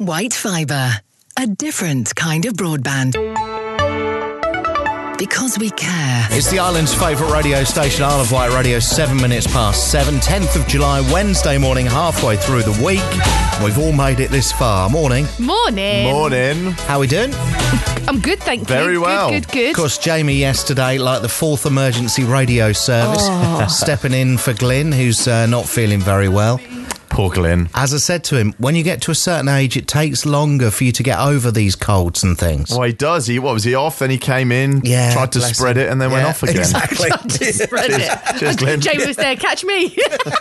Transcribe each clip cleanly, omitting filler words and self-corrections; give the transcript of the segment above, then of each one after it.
White Fibre, a different kind of broadband. Because we care. It's the island's favourite radio station, Isle of Wight Radio, 7 minutes past 7, 10th of July, Wednesday morning, halfway through the week. We've all made it this far. Morning. Morning. Morning. How we doing? I'm good, thank you. Very well. Good. Of course, Jamie yesterday, like the 4th emergency radio service, stepping in for Glyn, who's not feeling very well. Poor Glyn. As I said to him, when you get to a certain age, it takes longer for you to get over these colds and things. Well, he does. What was he off? Then he came in, tried to spread it, and then went off again. Exactly. Spread it. Cheers, Glyn. Jamie was there, catch me.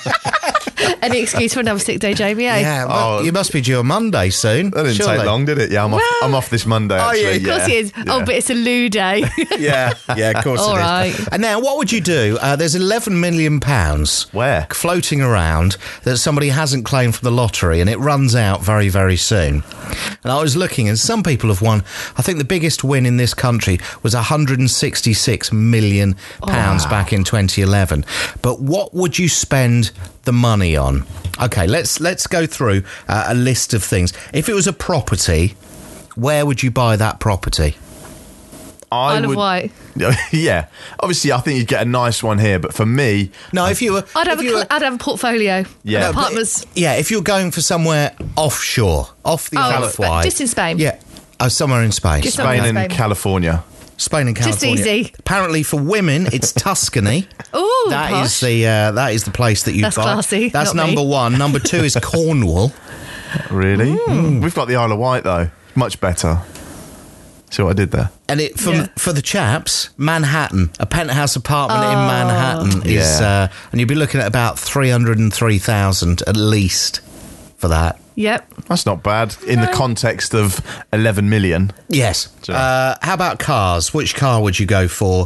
Any excuse for another sick day, Jamie, eh? Yeah, well, you must be due on Monday soon. That didn't surely. take long, did it? Yeah, I'm off this Monday, actually. Of course he is. Yeah. Oh, but it's a loo day. Yeah, of course All it is. right. And now, what would you do? There's £11 million Where? floating around that somebody hasn't claimed for the lottery, and it runs out very, very soon. And I was looking, and some people have won. I think the biggest win in this country was £166 million back in 2011. But what would you spend the money on? Okay, let's go through a list of things. If it was a property, where would you buy that property? Isle of Wight. Yeah. Obviously, I think you'd get a nice one here, but for me... No, if you were... I'd have a portfolio. Yeah. Of apartments. If you're going for somewhere offshore, off the Isle of Wight. Just in Spain. Yeah, somewhere in Spain. Just Spain somewhere in and Spain. California. Spain and Just California. easy. Apparently, for women, it's Tuscany. Ooh, That is posh. the place that you That's buy. classy, That's not me. number one. Number two is Cornwall. Really? We've got the Isle of Wight, though. Much better. See what I did there? And for the chaps, Manhattan, a penthouse apartment in Manhattan is, and you'd be looking at about 303,000 at least for that. Yep. That's not bad in the context of 11 million. Yes. Sure. How about cars? Which car would you go for?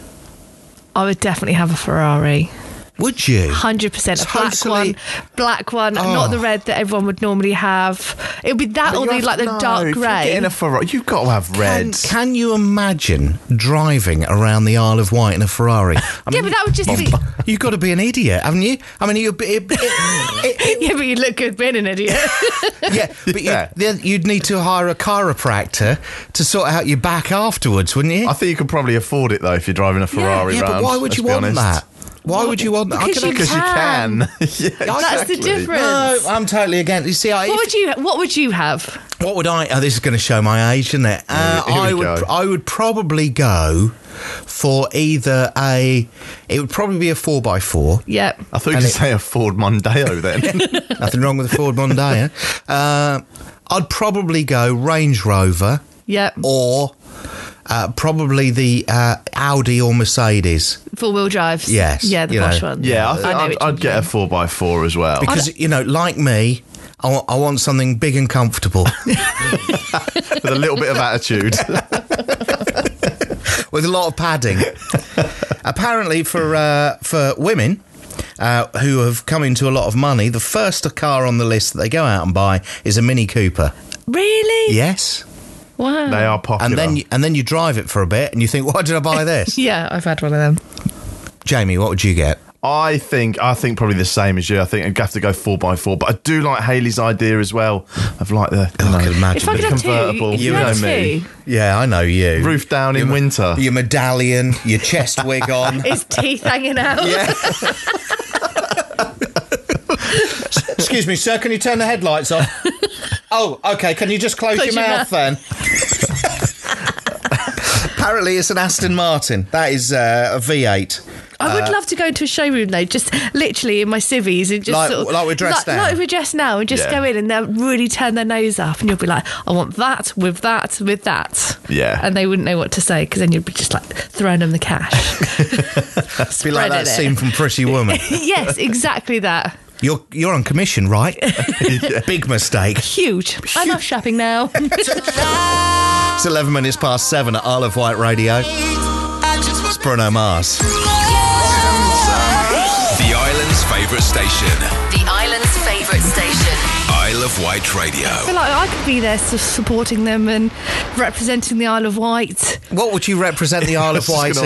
I would definitely have a Ferrari. Would you? 100%. Totally. A black one, not the red that everyone would normally have. It would be that or the dark grey. In a Ferrari, you've got to have reds. Can you imagine driving around the Isle of Wight in a Ferrari? I mean, Yeah, but that would just be... you've got to be an idiot, haven't you? I mean, Yeah, but you'd look good being an idiot. You'd need to hire a chiropractor to sort out your back afterwards, wouldn't you? I think you could probably afford it, though, if you're driving a Ferrari Yeah, round. but why would you want that? Why would you want that? Because you can. Yeah, That's exactly. the difference. No, I'm totally against. You see, What would you have? What would I? Oh, this is going to show my age, isn't it? I would probably go for either a. It would probably be a 4x4. Yep. I thought you were going to say a Ford Mondeo then. Nothing wrong with a Ford Mondeo. I'd probably go Range Rover. Yep. Or probably the Audi or Mercedes. 4-wheel drives. Yes. Yeah, the posh one. Yeah, I know which I'd one get a 4x4 as well. Because, like me, I want something big and comfortable. With a little bit of attitude. With a lot of padding. Apparently for women who have come into a lot of money, the first car on the list that they go out and buy is a Mini Cooper. Really? Yes. Wow. They are popular. And then you drive it for a bit and you think, why did I buy this? Yeah, I've had one of them. Jamie, what would you get? I think probably the same as you. I think I'd have to go 4x4, but I do like Hayley's idea as well. I've like the I can imagine. If I could have convertible. two, You you know have me. two. Yeah, I know you. Roof down in winter. Your medallion, your chest wig on. His teeth hanging out. Yeah. Excuse me, sir, can you turn the headlights off? Oh, okay, can you just close your mouth then? Apparently it's an Aston Martin. That is a V8. I would love to go into a showroom though, just literally in my civvies and just like we're dressed now. Like we're dressed now, and just go in and they'll really turn their nose up, and you'll be like, I want that with that with that. Yeah. And they wouldn't know what to say because then you'd be just like throwing them the cash. Be like that scene from Pretty Woman. Yes, exactly that. You're on commission, right? Big mistake. Huge. I'm off shopping now. It's 11 minutes past 7 at Isle of Wight Radio. It's Bruno Mars. The island's favourite station. The island's favourite station. Isle of Wight Radio. I feel like I could be there supporting them and representing the Isle of Wight. What would you represent the Isle of Wight in?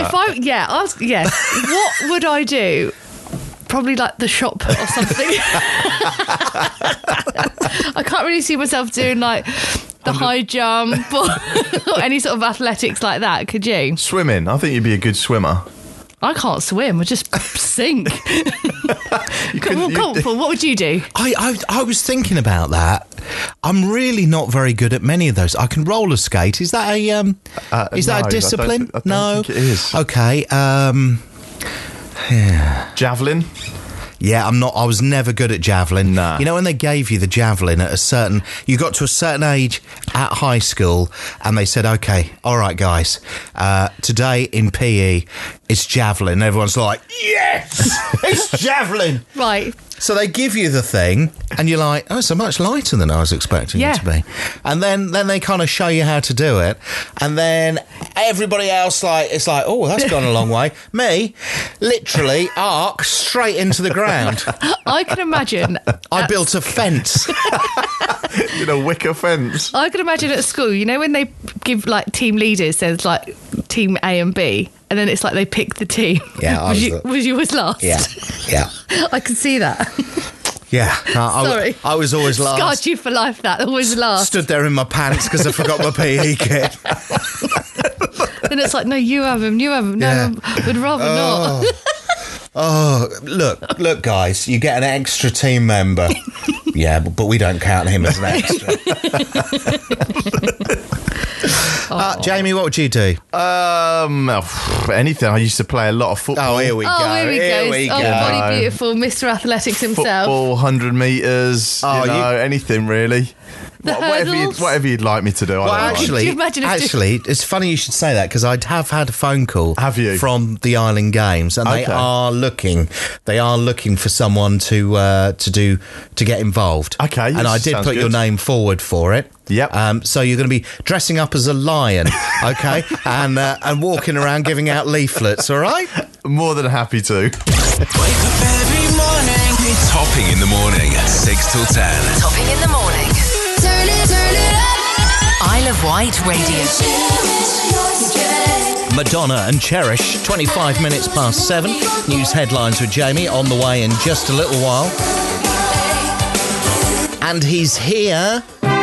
What would I do? Probably like the shop or something. I can't really see myself doing like the high jump or any sort of athletics like that. Could you? Swimming. I think you'd be a good swimmer. I can't swim. I just sink. Paul, what would you do? I was thinking about that. I'm really not very good at many of those. I can roller skate. Is that a discipline? I don't think it is. Okay. Javelin. Yeah, I'm not. I was never good at javelin. Nah. You know when they gave you the javelin you got to a certain age at high school, and they said, "Okay, all right, guys, today in PE, it's javelin." Everyone's like, "Yes, it's javelin!" Right. So they give you the thing, and you're like, "Oh, it's so much lighter than I was expecting it to be." And then they kind of show you how to do it, and then everybody else it's like, "Oh, that's gone a long way." Me, literally, arc straight into the ground. I can imagine. I built a fence. In a wicker fence. I can imagine at school, you know, when they give like team leaders, there's like team A and B, and then it's like they pick the team. Yeah, was you was last? Yeah. I can see that. Yeah. Sorry. I was always last. Scarred you for life, that. Always last. Stood there in my pants because I forgot my PE kit. Then it's like, no, you have him. No, Yeah. we'd rather not. Oh, look, guys, you get an extra team member. Yeah, but we don't count him as an extra. Jamie, what would you do? Anything. I used to play a lot of football. Oh, here we go. Oh, here we go. Oh, Body Beautiful, Mr. Athletics himself. Football, 100 metres, anything really. Whatever you'd like me to do. Well, Could you imagine if it's funny you should say that because I have had a phone call. Have you? From the Island Games, and they are looking for someone to get involved. Okay, and I did put your name forward for it. Yep. So you're going to be dressing up as a lion, okay, and walking around giving out leaflets. All right. More than happy to. Wake up every morning. Topping in the morning, 6 till 10. Topping in the morning. Turn it up. Isle of Wight Radio. Madonna and Cherish, 25 minutes past 7. News headlines with Jamie on the way in just a little while. And he's here.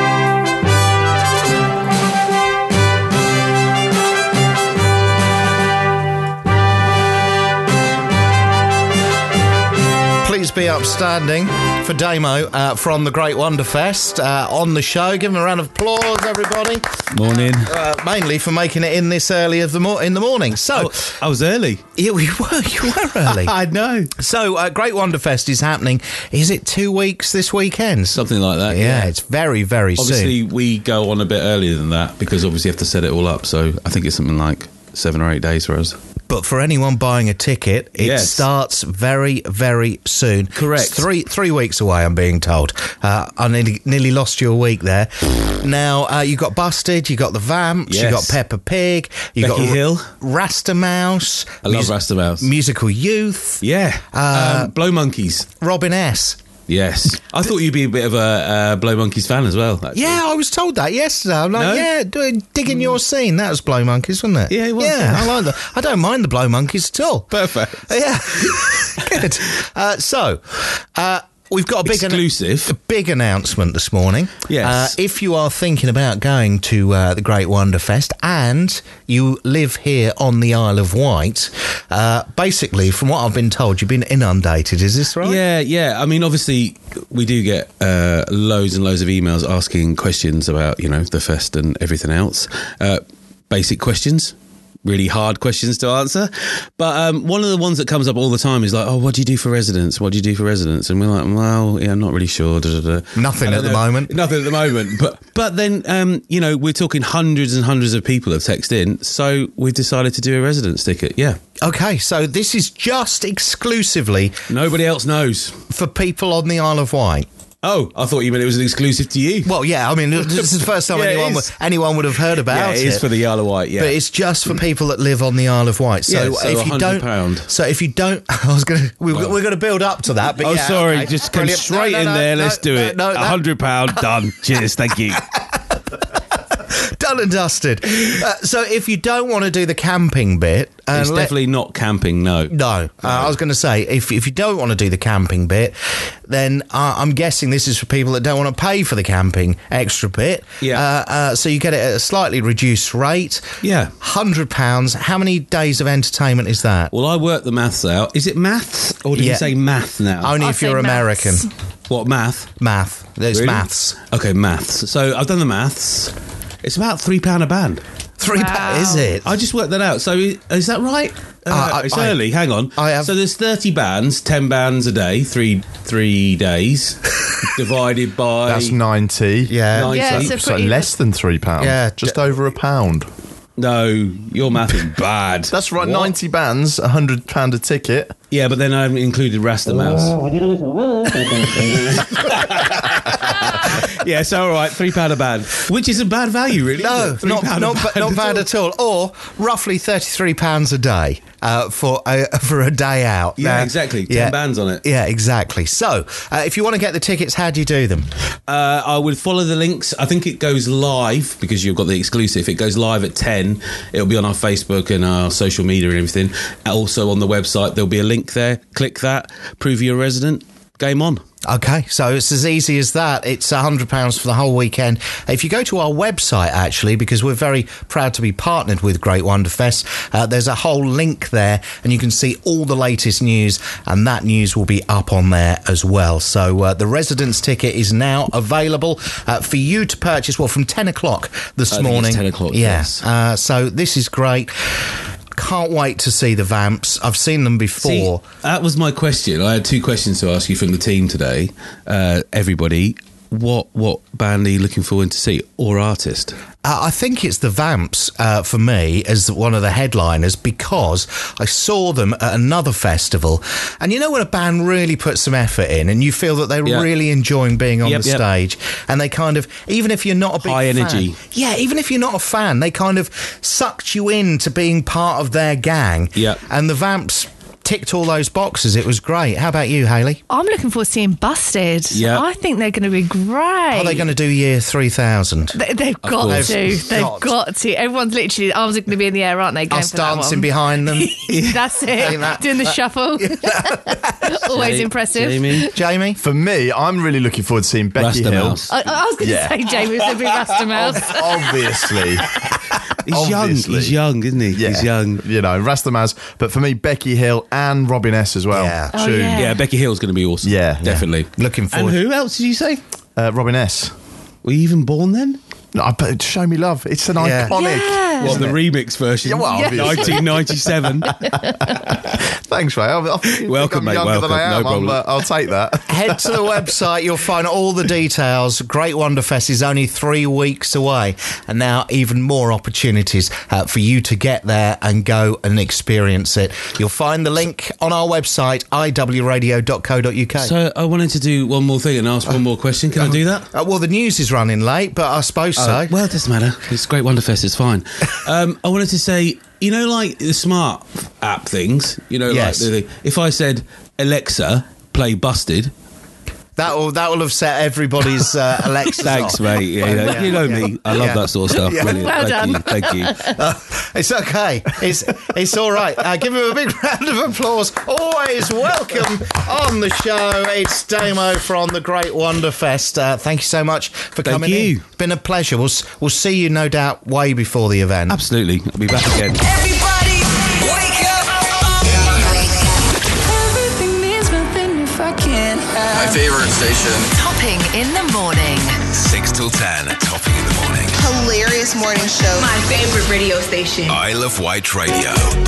Please be upstanding for Damo from the Great Wonder Fest on the show. Give him a round of applause, everybody. Morning. Mainly for making it in this early in the morning. So I was early. Yeah, you were early. I know. So Great Wonder Fest is happening. Is it 2 weeks this weekend? Something like that. Yeah, it's very, very soon. Obviously, we go on a bit earlier than that because obviously you have to set it all up. So I think it's something like 7 or 8 days for us. But for anyone buying a ticket, it starts very, very soon. Correct. It's 3 weeks away, I'm being told. I nearly lost you a week there. Now, you got Busted, you got the Vamps, you got Peppa Pig, you Becky got Hill. Rasta Mouse. I love Rasta Mouse. Musical Youth. Yeah. Blow Monkeys. Robin S. Yes. I thought you'd be a bit of a Blow Monkeys fan as well, actually. Yeah, I was told that yesterday. I'm like, digging your scene. That was Blow Monkeys, wasn't it? Yeah, it was. Yeah, I like that. I don't mind the Blow Monkeys at all. Perfect. Yeah. Good. We've got a big announcement this morning. Yes. If you are thinking about going to the Great Wonder Fest and you live here on the Isle of Wight, basically, from what I've been told, you've been inundated. Is this right? Yeah. I mean, obviously, we do get loads and loads of emails asking questions about, the fest and everything else. Basic questions. Really hard questions to answer. But one of the ones that comes up all the time is like, oh, what do you do for residents? What do you do for residents? And we're like, well, yeah, I'm not really sure. Nothing at the moment. Nothing at the moment. But then, we're talking hundreds and hundreds of people have texted in. So we've decided to do a residence ticket. Yeah. Okay, so this is just exclusively... Nobody else knows. For people on the Isle of Wight. Oh, I thought you meant it was an exclusive to you. Well, yeah, I mean, this is the first time anyone would have heard about it. Yeah, it is for the Isle of Wight, yeah. But it's just for people that live on the Isle of Wight. So, if you £100. So if you don't... We're going to build up to that, but sorry, okay. Just come straight in there, let's do it. £100, done. Cheers, thank you. Done and dusted. So if you don't want to do the camping bit... It's definitely not camping, no. No. I was going to say, if you don't want to do the camping bit, then I'm guessing this is for people that don't want to pay for the camping extra bit. Yeah. So you get it at a slightly reduced rate. Yeah. £100. How many days of entertainment is that? Well, I worked the maths out. Is it maths or did you say math now? Only I'll if you're say American. maths. What, math? Math. There's Really? maths. Okay, maths. So I've done the maths. It's about £3 a band. Wow. Is it? I just worked that out. So is that right? It's early. Hang on. So there's 30 bands, 10 bands a day, three days, divided by. That's 90. Yeah. 90. Yeah, So pretty- less than £3. Yeah. Just over £1. No, your math is bad. That's right. What? 90 bands, £100 a ticket. Yeah, but then I haven't included Rasta Mouse. Yeah, so all right, £3 a band, which isn't bad value, really. No, is it? not £3 bad at all. Or roughly £33 a day for a day out. Yeah, exactly. 10 bands on it. Yeah, exactly. So, if you want to get the tickets, how do you do them? I would follow the links. I think it goes live because you've got the exclusive. It goes live at 10. It'll be on our Facebook and our social media and everything. Also on the website, there'll be a link there. Click that. Prove you're a resident. Game on. Okay, so it's as easy as that. It's £100 for the whole weekend. If you go to our website, actually, because we're very proud to be partnered with Great Wonder Fest, there's a whole link there, and you can see all the latest news, and that news will be up on there as well. So the residence ticket is now available for you to purchase, from 10 o'clock this I think morning. it's 10 o'clock, Yeah. yes. So this is great. Can't wait to see the Vamps. I've seen them before. See, that was my question. I had 2 questions to ask you from the team today. Everybody, what band are you looking forward to see, or artist? I think it's the Vamps for me as one of the headliners, because I saw them at another festival, and you know when a band really puts some effort in and you feel that they're really enjoying being on the stage, and they kind of, even if you're not a big high fan, energy, even if you're not a fan, they kind of sucked you into being part of their gang. And the Vamps ticked all those boxes. It was great. How about you, Hayley? I'm looking forward to seeing Busted. Yeah. I think they're going to be great. Are they going to do year 3000? They've got to. They've got to. Everyone's literally, arms are going to be in the air, aren't they? Us dancing behind them. That's it. Doing the shuffle. Always impressive. Jamie? For me, I'm really looking forward to seeing Becky Hill. I was going to say Jamie was going to be Rasta Mouse. Obviously. He's young. He's young, isn't he? Yeah. He's young. You know, Rasta Mouse. But for me, Becky Hill and Robin S as well. Yeah. Oh, Tune. yeah. Becky Hill's going to be awesome. Yeah. Definitely. Looking forward. And who else did you say? Robin S. Were you even born then? No, but Show Me Love. It's an iconic. Yeah. Well, the remix version. Yeah, well, obviously. 1997. Thanks, mate. I think Welcome, I'm mate, younger than welcome. I am. No problem. I'll take that. Head to the website. You'll find all the details. Great Wonder Fest is only 3 weeks away, and now even more opportunities for you to get there and go and experience it. You'll find the link on our website, iwradio.co.uk. So I wanted to do one more thing and ask one more question. Can I do that? Well, the news is running late, but I suppose so. Well, it doesn't matter. It's Great Wonder Fest. It's fine. I wanted to say, you know, like the smart app things. You know, Yes. like if I said Alexa, play Busted. That will have set everybody's Alexa. Thanks, mate. Yeah, you know me. I love that sort of stuff. Yeah. Brilliant. Well done. Thank you. It's okay. It's all right. Give him a big round of applause. Always welcome on the show. It's Damo from the Great Wonder Fest. Thank you so much for Thank coming you. in. It's been a pleasure. We'll see you, no doubt, way before the event. Absolutely. I'll be back again. Everybody, wake up. Everything means nothing if I can't My favourite station. Topping in the morning. 6 till 10. Topping in the morning. Hilarious morning show. My favorite radio station. Isle of Wight Radio.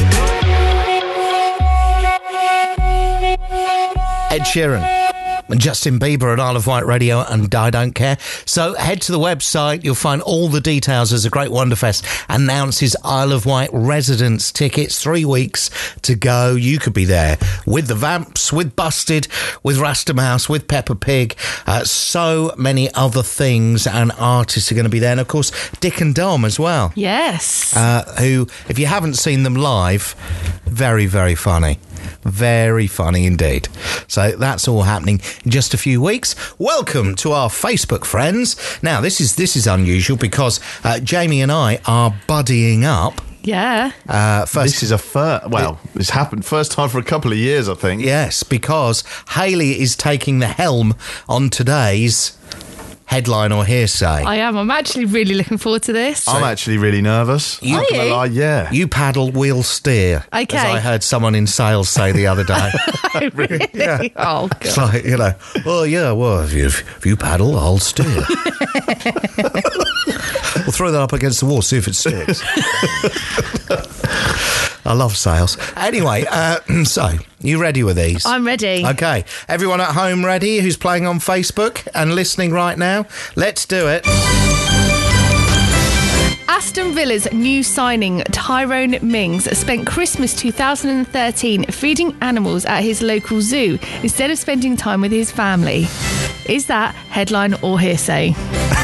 Ed Sheeran and Justin Bieber at Isle of Wight Radio and I Don't Care. So head to the website. You'll find all the details as the Great Wonder Fest announces Isle of Wight residence tickets. 3 weeks to go. You could be there with the Vamps, with Busted, with Rasta Mouse, with Peppa Pig. So many other things and artists are going to be there. And of course, Dick and Dom as well. Yes. Who, if you haven't seen them live, very, very funny. Very funny indeed. So that's all happening in just a few weeks. Welcome to our Facebook friends. Now, this is unusual because Jamie and I are buddying up. Yeah. This is a first. Well, it's happened first time for a couple of years, I think. Yes, because Hayley is taking the helm on today's Headline or Hearsay. I am. I'm actually really looking forward to this. I'm actually really nervous. You- Not gonna lie, yeah. You paddle, we'll steer. Okay. As I heard someone in sales say the other day. Really? Yeah. Oh, God. It's like, well, yeah, well, if you paddle, I'll steer. We'll throw that up against the wall, see if it sticks. I love sales. Anyway, so, you ready with these? I'm ready. Okay. Everyone at home ready who's playing on Facebook and listening right now? Let's do it. Aston Villa's new signing, Tyrone Mings, spent Christmas 2013 feeding animals at his local zoo instead of spending time with his family. Is that headline or hearsay?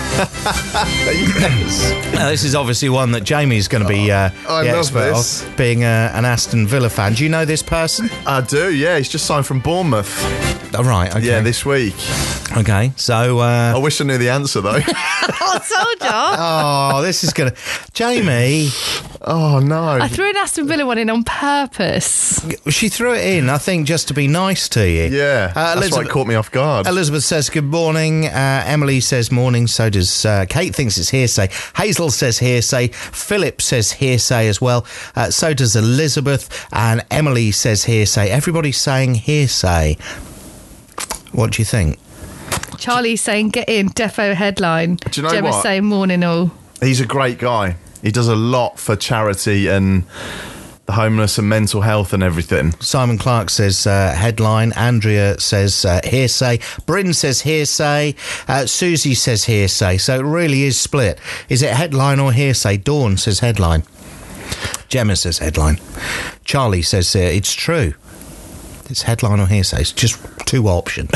This is obviously one that Jamie's going to be the love expert this. of, being an Aston Villa fan. Do you know this person? I do, yeah. He's just signed from Bournemouth. Oh, right, okay. Yeah, this week. Okay, so... I wish I knew the answer, though. I told you. Oh, this is going to... Jamie, Oh, no. I threw an Aston Villa one in on purpose. she threw it in, I think, just to be nice to you. Yeah, that's why it caught me off guard. Elizabeth says good morning. Emily says morning. So does Kate. Thinks it's hearsay. Hazel says hearsay. Philip says hearsay as well. So does Elizabeth. And Emily says hearsay. Everybody's saying hearsay. What do you think? Charlie's saying get in, defo headline. Do you know Gemma's what? saying morning all. He's a great guy. He does a lot for charity and the homeless and mental health and everything. Simon Clark says headline. Andrea says hearsay. Bryn says hearsay. Susie says hearsay. So it really is split. Is it headline or hearsay? Dawn says headline. Gemma says headline. Charlie says it's true. It's headline or hearsay. It's just two options.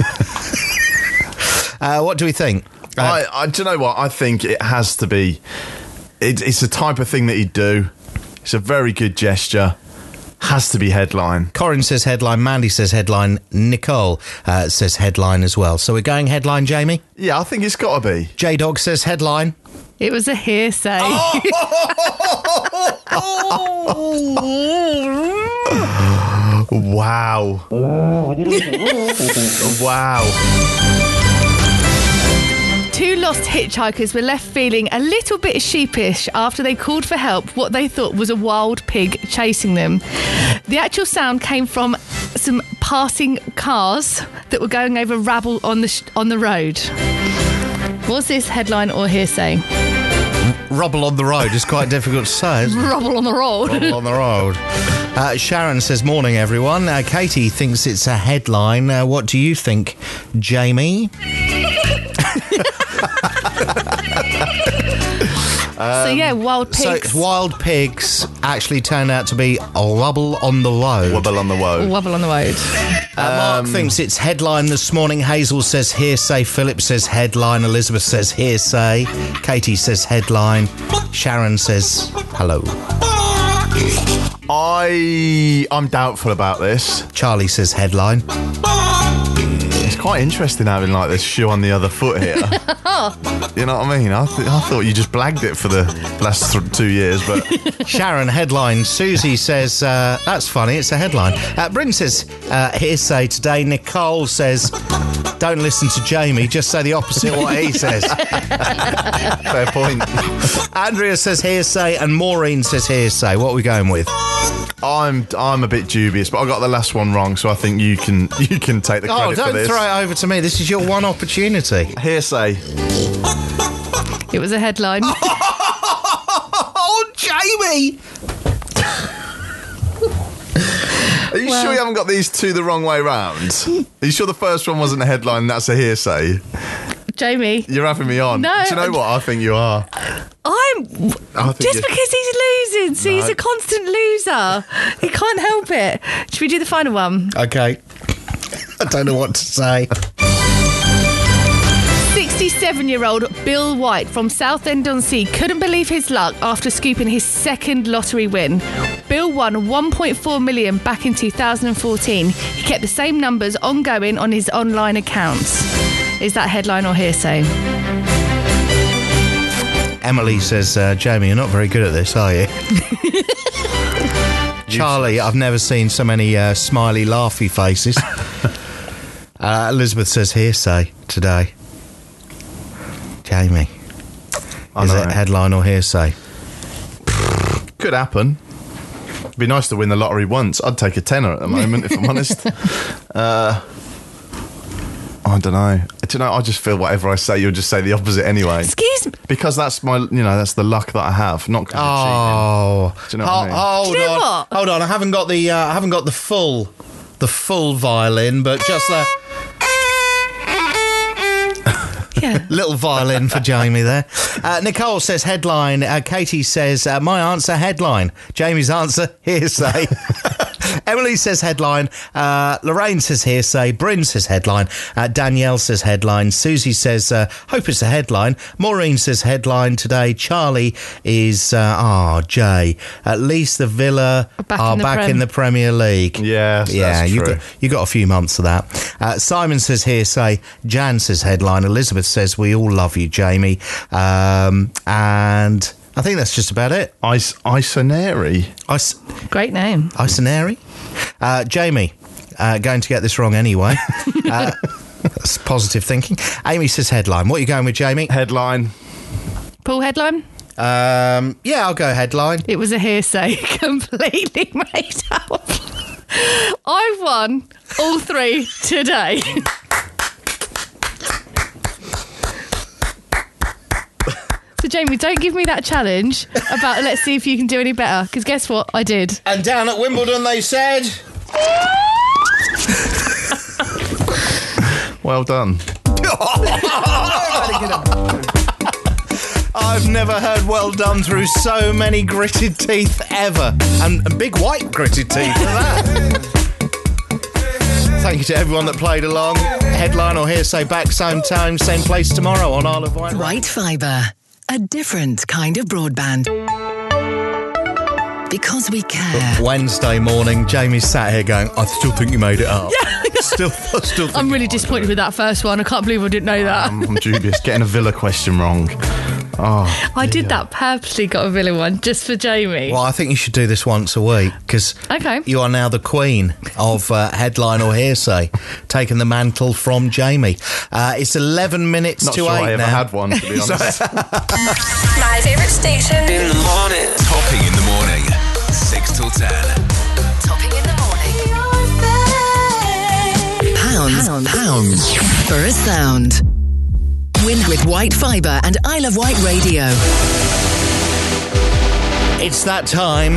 What do we think? I do you know what? I think it has to be. It's the type of thing that he'd do. It's a very good gesture. Has to be headline. Corin says headline. Mandy says headline. Nicole says headline as well. So we're going headline, Jamie? Yeah, I think it's got to be. J-Dog says headline. It was a hearsay. Wow. Wow. Two lost hitchhikers were left feeling a little bit sheepish after they called for help what they thought was a wild pig chasing them. The actual sound came from some passing cars that were going over rabble on the road. Was this headline or hearsay? Rubble on the road is quite difficult to say, isn't it? Rubble on the road. Rubble on the road. Sharon says, morning, everyone. Katie thinks it's a headline. What do you think, Jamie? So, yeah, wild pigs. So, wild pigs actually turned out to be a rubble on the road. Wobble on the road. Wobble on the road. Mark thinks it's headline this morning. Hazel says hearsay. Philip says headline. Elizabeth says hearsay. Katie says headline. Sharon says hello. I'm doubtful about this. Charlie says headline. It's quite interesting having like this shoe on the other foot here. You know what I mean? I thought you just blagged it for the last 2 years, but Sharon, headline. Susie says, that's funny, it's a headline. Bryn says, hearsay today. Nicole says, don't listen to Jamie, just say the opposite of what he says. fair point. Andrea says hearsay and Maureen says hearsay. What are we going with? I'm a bit dubious, but I got the last one wrong, so I think you can take the credit for don't this. throw it over to me. This is your one opportunity. Hearsay. It was a headline. Oh, Jamie! Are you sure you haven't got these two the wrong way round? Are you sure the first one wasn't a headline and that's a hearsay? Jamie. You're having me on. No. Do you know what? I think you are. Just because he's losing, so he's a constant loser. He can't help it. Should we do the final one? Okay. I don't know what to say. 67-year-old Bill White from Southend-on-Sea couldn't believe his luck after scooping his second lottery win. Bill won $1.4 million back in 2014. He kept the same numbers ongoing on his online accounts. Is that headline or hearsay? Emily says, Jamie, you're not very good at this, are you? Charlie, I've never seen so many smiley, laughy faces. Elizabeth says hearsay today. Jamie, is it headline or hearsay? Could happen. It'd be nice to win the lottery once. I'd take a tenner at the moment, if I'm honest. I don't know. I just feel whatever I say, you'll just say the opposite anyway. Excuse me. Because that's that's the luck that I have. Not because you're cheating. Do you know what I mean? Hold on. I haven't got the full violin, but just the little violin for Jamie there. Nicole says headline. Katie says my answer headline. Jamie's answer hearsay. Emily says headline. Lorraine says hearsay. Bryn says headline. Danielle says headline. Susie says hope it's a headline. Maureen says headline today. Charlie is Jay. At least the Villa are back in the Premier League. Yes, that's true. You got a few months of that. Simon says hearsay. Jan says headline. Elizabeth says we all love you, Jamie. And I think that's just about it. Isoneri. Great name. Isoneri. Jamie, going to get this wrong anyway. That's positive thinking. Amy says headline. What are you going with, Jamie? Headline. Paul, headline? Yeah, I'll go headline. It was a hearsay. Completely made up. I've won all three today. So, Jamie, don't give me that challenge about let's see if you can do any better, because guess what? I did. And down at Wimbledon, they said... Well done. I've never heard well done through so many gritted teeth ever. And big white gritted teeth for that. Thank you to everyone that played along. Headline or hearsay back same time, same place tomorrow on Isle of Wight. White Fibre. A different kind of broadband. Because we care. Wednesday morning, Jamie's sat here going, I still think you made it up. Yeah. Still think I'm really disappointed with that first one. I can't believe I didn't know that. I'm dubious. Getting a Villa question wrong. Oh, I did that purposely, got a Villa one, just for Jamie. Well, I think you should do this once a week, because you are now the queen of headline or hearsay, taking the mantle from Jamie. It's 11 minutes Not to sure 8 I ever now. had one, to be honest. My favourite station. In the morning. Topping in the morning. 6 till 10. Topping in the morning. Pounds for a sound. Win with White Fibre and Isle of Wight Radio. It's that time.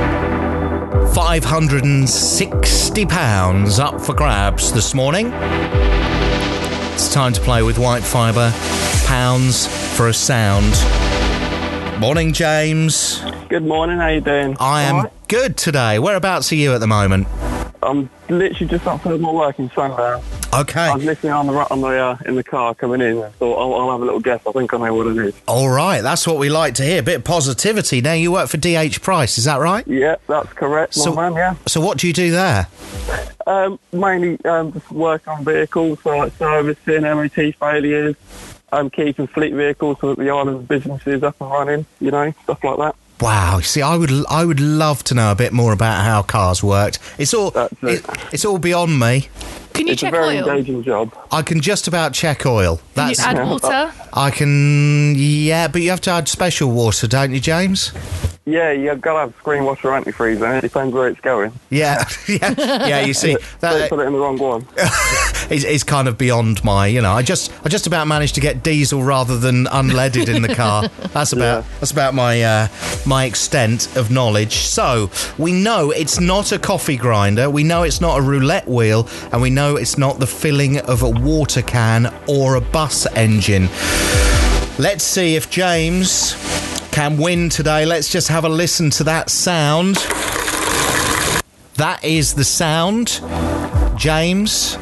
£560 up for grabs this morning. It's time to play with White Fibre. Pounds for a sound. Morning, James. Good morning, how you doing? I am good today. Whereabouts are you at the moment? I'm literally just outside my work in Sundown. Okay. I was listening in the car coming in and thought, I'll have a little guess. I think I know what it is. All right, that's what we like to hear. A bit of positivity. Now, you work for DH Price, is that right? Yeah, that's correct, man, yeah. So what do you do there? Mainly just work on vehicles, so like servicing, MOT failures, keeping fleet vehicles so that the island's businesses up and running, stuff like that. Wow, see, I would love to know a bit more about how cars worked. It's all beyond me. Can you check oil? It's a very engaging job. I can just about check oil. Can you add water? I can, yeah, but you have to add special water, don't you, James? Yeah, you've got to have screen wash or antifreeze, and it depends where it's going. Yeah, you see. Don't put it in the wrong one. It's kind of beyond my, I just about managed to get diesel rather than unleaded in the car. That's about my my extent of knowledge. So, we know it's not a coffee grinder, we know it's not a roulette wheel, and we know it's not the filling of a water can or a bus engine. Let's see if James can win today. Let's just have a listen to that sound. That is the sound. James,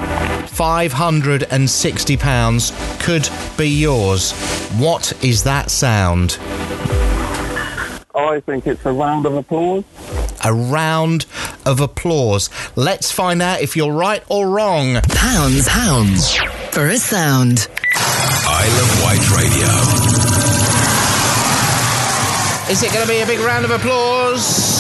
£560 could be yours. What is that sound? I think it's a round of applause. A round of applause. Let's find out if you're right or wrong. Pounds for a sound. Isle of Wight Radio. Is it going to be a big round of applause?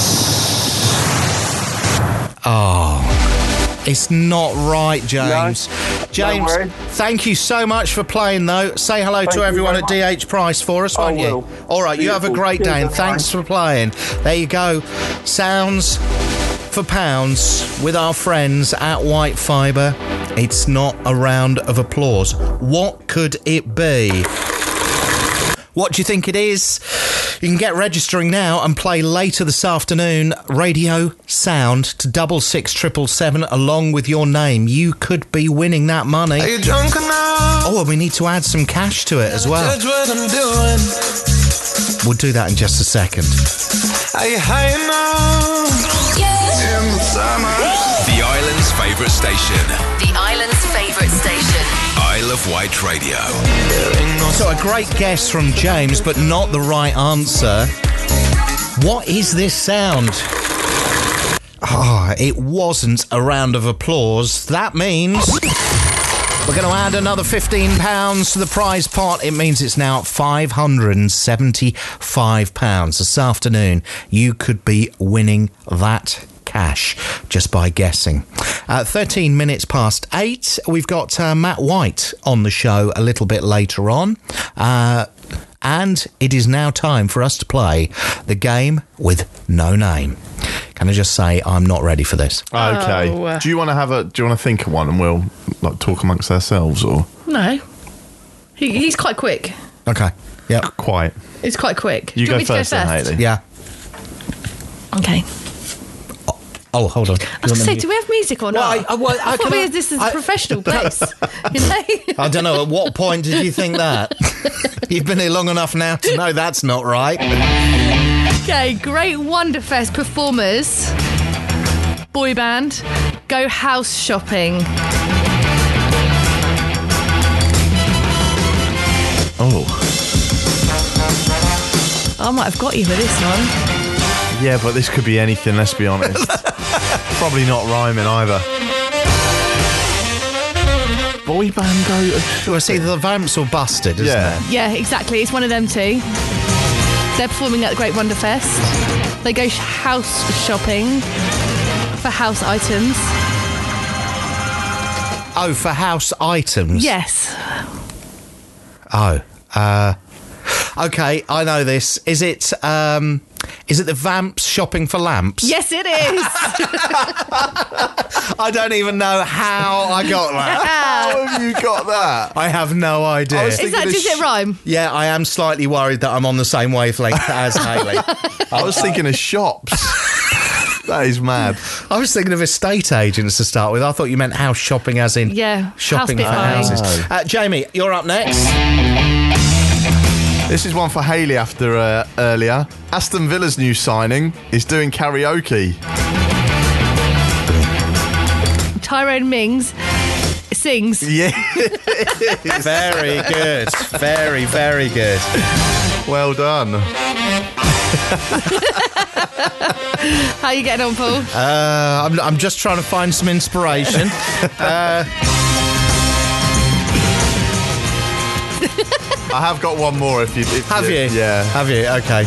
Oh, it's not right, James. No, James, don't worry. thank you so much for playing, though. Say hello to you everyone at very DH Price for us, won't you? will. All right, you have a Beautiful. great day, and Cheers, thanks for playing. There you go. Sounds for pounds with our friends at White Fibre. It's not a round of applause. What could it be? What do you think it is? You can get registering now and play later this afternoon. Radio Sound to 66777 along with your name. You could be winning that money. Are you drunk enough? Oh, and we need to add some cash to it as well. Judge what I'm doing. We'll do that in just a second. Are you high enough? Yeah. In the summer. The island's favourite station. The island's favourite station. Isle of Wight Radio. So a great guess from James, but not the right answer. What is this sound? Ah, it wasn't a round of applause. That means we're going to add another £15 to the prize pot. It means it's now £575. This afternoon, you could be winning that cash just by guessing. 13 minutes past 8. We've got Matt White on the show a little bit later on. And it is now time for us to play the game with no name. Can I just say I'm not ready for this? Okay. Oh. Do you want to think of one and we'll talk amongst ourselves, or No. He's quite quick. Okay. Yeah. quite? It's quite quick. You Do go want me to first, then, Hayley. Yeah. Okay. Oh, hold on. I was going to say, do we have music or not? I thought this is a professional place. You know? I don't know. At what point did you think that? You've been here long enough now to know that's not right. Okay, great Wonderfest performers, boy band, go house shopping. Oh. I might have got you with this one. Yeah, but this could be anything, let's be honest. Probably not rhyming either. Boy band go... Well, it's either the Vamps or Busted, isn't Yeah. it? Yeah, exactly. It's one of them two. They're performing at the Great Wonderfest. They go house shopping for house items. Oh, for house items? Yes. Oh. Okay, I know this. Is it the Vamps shopping for lamps? Yes, it is. I don't even know how I got that. How have you got that? I have no idea. Is that does it rhyme? Yeah, I am slightly worried that I'm on the same wavelength as Hayley. I was thinking of shops. That is mad. I was thinking of estate agents to start with. I thought you meant house shopping as in shopping for house bit houses. Jamie, you're up next. This is one for Hayley after earlier. Aston Villa's new signing is doing karaoke. Tyrone Mings sings. Yeah. Very good. Very, very good. Well done. How are you getting on, Paul? I'm just trying to find some inspiration. I have got one more if you... Have you? Yeah. Have you? Okay.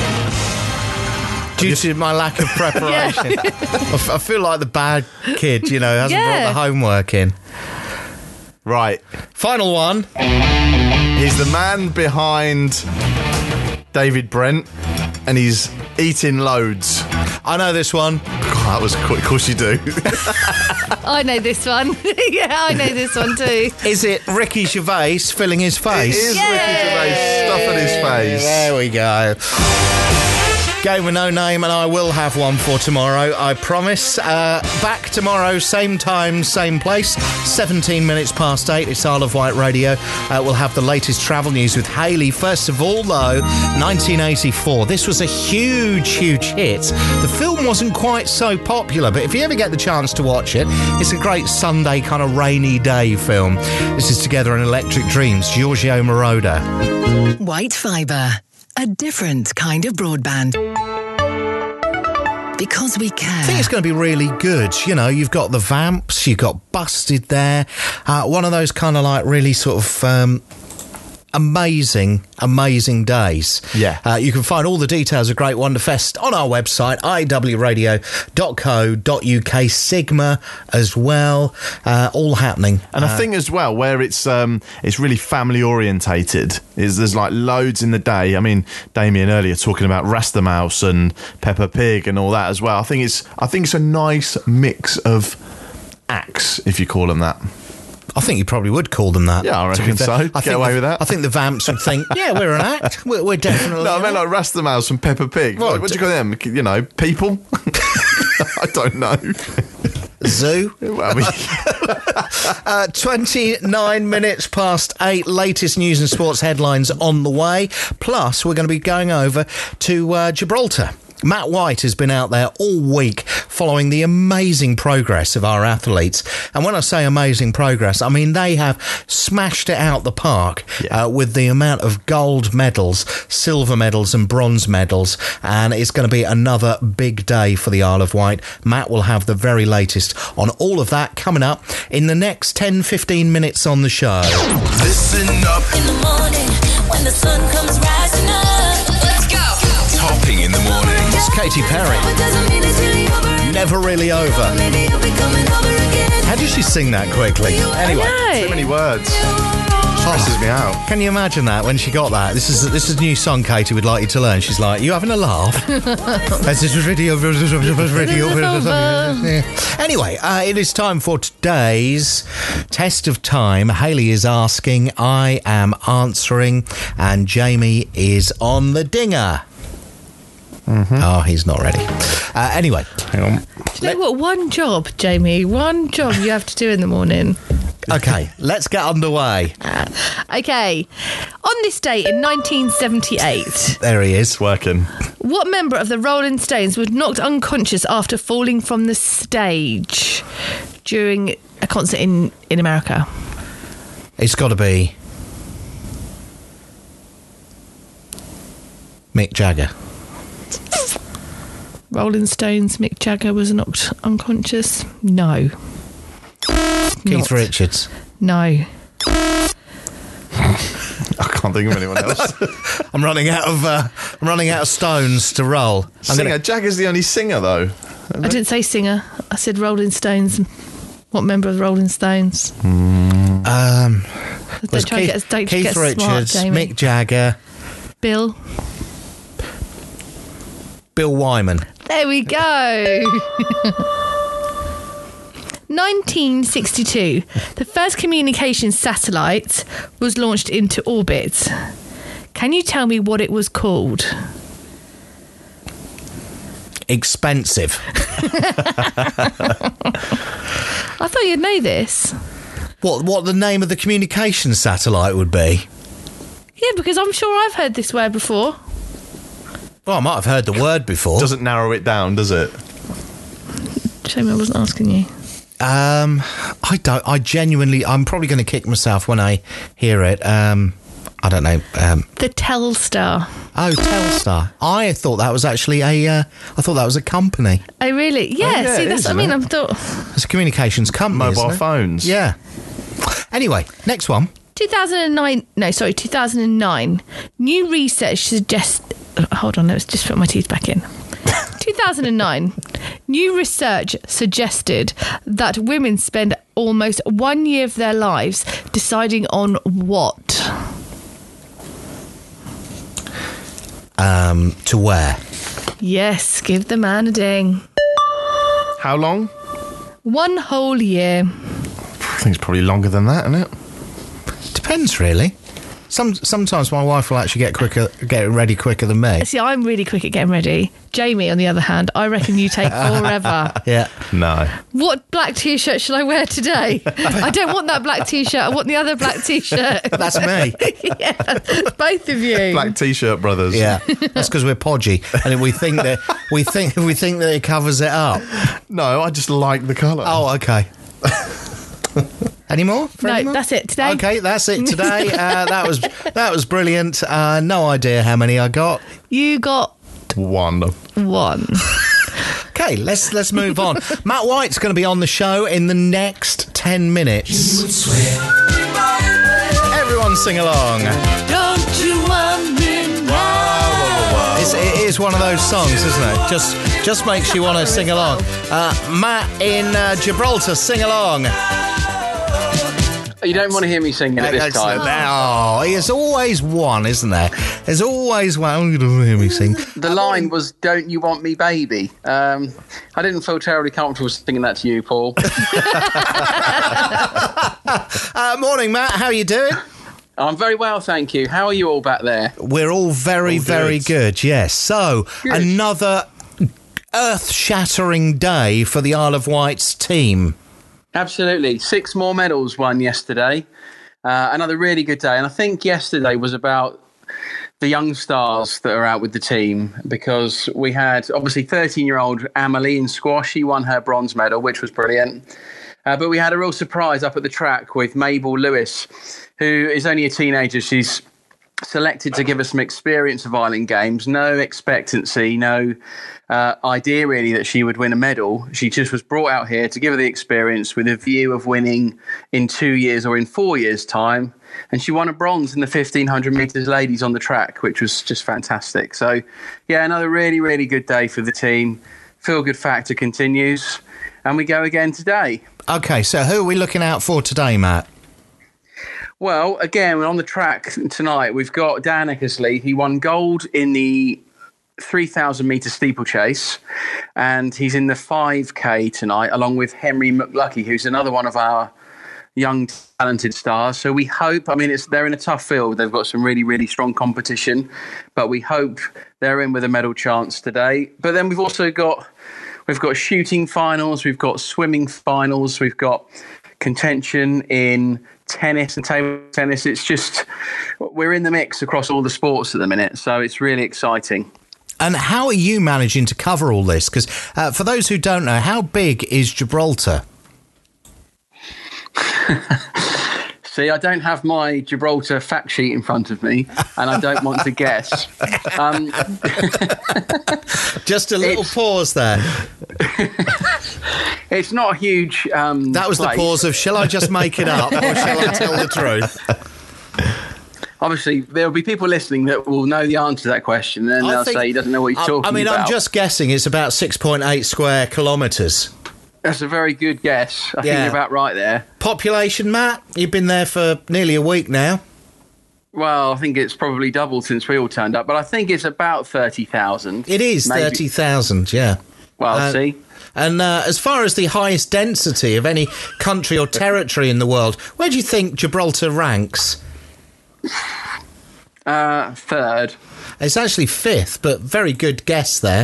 Due to my lack of preparation. I feel like the bad kid, hasn't brought the homework in. Right. Final one. He's the man behind David Brent, and he's eating loads. I know this one. God, that was quick. Of course you do. I know this one. Yeah, I know this one too. Is it Ricky Gervais filling his face? It is Ricky Gervais stuffing his face. There we go. Game with no name, and I will have one for tomorrow, I promise. Back tomorrow, same time, same place, 17 minutes past 8. It's Isle of Wight Radio. We'll have the latest travel news with Hayley. First of all, though, 1984. This was a huge, huge hit. The film wasn't quite so popular, but if you ever get the chance to watch it, it's a great Sunday kind of rainy day film. This is Together in Electric Dreams, Giorgio Moroder. White Fibre. A different kind of broadband. because we care. I think it's going to be really good. You know, you've got the Vamps, you've got Busted there. One of those kind of like really sort of amazing days. Yeah. You can find all the details of Great Wonder Fest on our website, iwradio.co.uk. Sigma as well. All happening. And I think as well, where it's really family orientated, is there's like loads in the day. I mean, Damien earlier talking about Rasta Mouse and Peppa Pig and all that as well. I think it's a nice mix of acts, if you call them that. I think you probably would call them that. Yeah, I reckon so. Get away with that. I think the Vamps would think, yeah, we're an act. We're definitely... No, I meant like Rasta Mouse and Peppa Pig. Well, what do you call them? You know, people? I don't know. Zoo. Well, 29 minutes past 8. Latest news and sports headlines on the way. Plus, we're going to be going over to Gibraltar. Matt White has been out there all week following the amazing progress of our athletes. And when I say amazing progress, I mean they have smashed it out the park with the amount of gold medals, silver medals and bronze medals. And it's going to be another big day for the Isle of Wight. Matt will have the very latest on all of that coming up in the next 10-15 minutes on the show. Listen up. In the morning, when the sun comes rising up. Let's go. Topping in the morning. It's Katy Perry. Never really over. How did she sing that quickly? Anyway, too many words. Stresses me out. Can you imagine that when she got that? This is a new song Katy would like you to learn. She's like, you having a laugh? Anyway, it is time for today's test of time. Hayley is asking, I am answering, and Jamie is on the dinger. Mm-hmm. Oh, he's not ready. Anyway, hang on. Do you know what? One job, Jamie. One job you have to do in the morning. Okay, let's get underway. Okay. On this date in 1978... There he is. Working. What member of the Rolling Stones was knocked unconscious after falling from the stage during a concert in America? It's got to be Mick Jagger. Rolling Stones, Mick Jagger was knocked unconscious? No. Keith Richards? No. I can't think of anyone else. I'm running out of stones to roll. Jagger's the only singer, though. I didn't say singer. I said Rolling Stones. What member of the Rolling Stones? Don't try Keith Richards, smart, Mick Jagger, Bill Wyman. There we go. 1962, the first communications satellite was launched into orbit. Can you tell me what it was called? Expensive. I thought you'd know this. What the name of the communications satellite would be? Yeah, because I'm sure I've heard this word before. Well, I might have heard the word before. Doesn't narrow it down, does it? Shame I wasn't asking you. I don't. I'm probably going to kick myself when I hear it. I don't know. The Telstar. Oh, Telstar. I thought that was actually I thought that was a company. Oh, really? Yeah. See, that's what I mean. I thought it's a communications company. Mobile phones. Yeah. Anyway, next one. 2009. New research suggests... Hold on, let's just put my teeth back in. 2009. New research suggested that women spend almost 1 year of their lives deciding on what? To wear. Yes, give the man a ding. How long? 1 whole year. I think it's probably longer than that, isn't it? Depends, really. Sometimes my wife will actually get ready quicker than me. See, I'm really quick at getting ready. Jamie, on the other hand, I reckon you take forever. Yeah. No. What black T-shirt shall I wear today? I don't want that black T-shirt. I want the other black T-shirt. That's me. Yeah, both of you. Black T-shirt brothers. Yeah. That's because we're podgy, and we think that it covers it up. No, I just like the colour. Oh, okay. Any more? No, that's it today. Okay, that's it today. That was brilliant. No idea how many I got. You got 1. Okay, Okay, let's move on. Matt White's going to be on the show in the next 10 minutes. Everyone sing along. Don't you want me now? It is one of those songs, isn't it? Just makes you want to sing along. Matt in Gibraltar, sing along. You don't want to hear me singing at this time. Oh, there's always one, isn't there? There's always one. Oh, you don't want to hear me sing. The line was, "Don't you want me, baby?" I didn't feel terribly comfortable singing that to you, Paul. Morning, Matt. How are you doing? I'm very well, thank you. How are you all back there? We're all very good, yes. So, another earth-shattering day for the Isle of Wight's team. Absolutely. 6 more medals won yesterday. Another really good day. And I think yesterday was about the young stars that are out with the team, because we had, obviously, 13-year-old Amelie in squash. She won her bronze medal, which was brilliant. But we had a real surprise up at the track with Mabel Lewis, who is only a teenager. She's selected to give us some experience of Island Games. No expectancy, no idea really that she would win a medal. She just was brought out here to give her the experience with a view of winning in 2 years or in 4 years' time. And she won a bronze in the 1500 metres ladies on the track, which was just fantastic. So, yeah, another really, really good day for the team. Feel good factor continues. And we go again today. OK, so who are we looking out for today, Matt? Well, again, we're on the track tonight. We've got Dan Eckersley. He won gold in the 3,000 metre steeplechase, and he's in the 5K tonight, along with Henry McLucky, who's another one of our young, talented stars. So we hope, they're in a tough field. They've got some really, really strong competition, but we hope they're in with a medal chance today. But then we've got shooting finals, we've got swimming finals, we've got contention in tennis and table tennis. It's just, we're in the mix across all the sports at the minute, so it's really exciting. And how are you managing to cover all this? Because for those who don't know, how big is Gibraltar? See, I don't have my Gibraltar fact sheet in front of me, and I don't want to guess. Just a little pause there. It's not a huge that was place. The pause of, shall I just make it up, or shall I tell the truth? Obviously, there'll be people listening that will know the answer to that question, and then they'll say he doesn't know what he's talking about. I'm just guessing it's about 6.8 square kilometres. That's a very good guess. I think you're about right there. Population, Matt? You've been there for nearly a week now. Well, I think it's probably doubled since we all turned up, but I think it's about 30,000. It is 30,000, yeah. Well, see? And as far as the highest density of any country or territory in the world, where do you think Gibraltar ranks? Third. It's actually fifth, but very good guess there.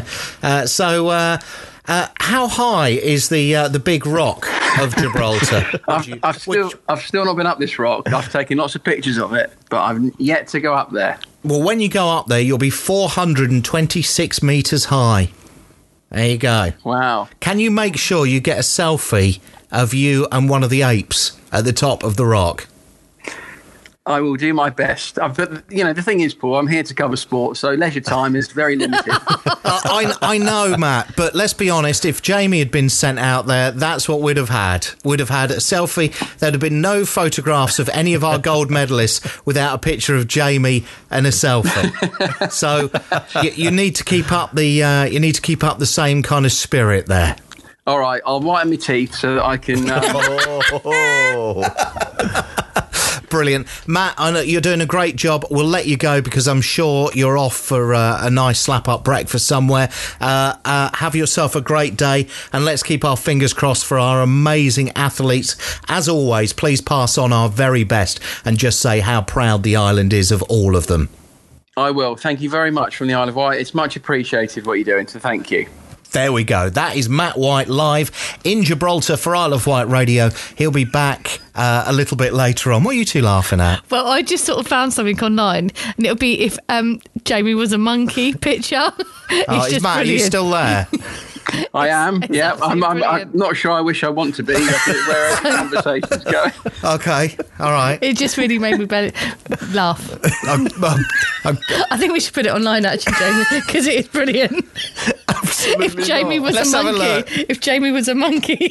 How high is the big rock of Gibraltar? I've still not been up this rock. I've taken lots of pictures of it, but I've yet to go up there. Well, when you go up there, you'll be 426 metres high. There you go. Wow. Can you make sure you get a selfie of you and one of the apes at the top of the rock? I will do my best. But, the thing is, Paul, I'm here to cover sport, so leisure time is very limited. I know, Matt, but let's be honest, if Jamie had been sent out there, that's what we'd have had. We'd have had a selfie. There'd have been no photographs of any of our gold medalists without a picture of Jamie and a selfie. So you need to keep up the same kind of spirit there. All right, I'll whiten my teeth so that I can... Brilliant. Matt, I know you're doing a great job. We'll let you go because I'm sure you're off for a nice slap-up breakfast somewhere. Have yourself a great day, and let's keep our fingers crossed for our amazing athletes. As always, please pass on our very best and just say how proud the island is of all of them. I will. Thank you very much from the Isle of Wight. It's much appreciated what you're doing, so thank you. There we go. That is Matt White live in Gibraltar for Isle of Wight Radio. He'll be back a little bit later on. What are you two laughing at? Well, I just sort of found something online, and it'll be if Jamie was a monkey picture. Matt, are you still there? I am, yeah. I'm not sure I wish I want to be. Where the conversation's going. Okay, all right. It just really made me laugh. I think we should put it online, actually, Jamie, because it is brilliant. Absolutely if Jamie not. was Let's a have a monkey. If Jamie was a monkey.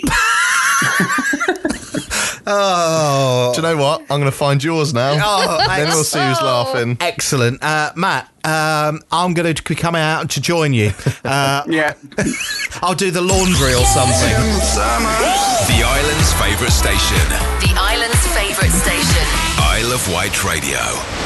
Oh. Do you know what? I'm going to find yours now. Oh, Then we'll see who's laughing. Excellent. Matt, I'm going to come out to join you. Yeah. I'll do the laundry or something. The island's favourite station. The island's favourite station. Isle of Wight Radio.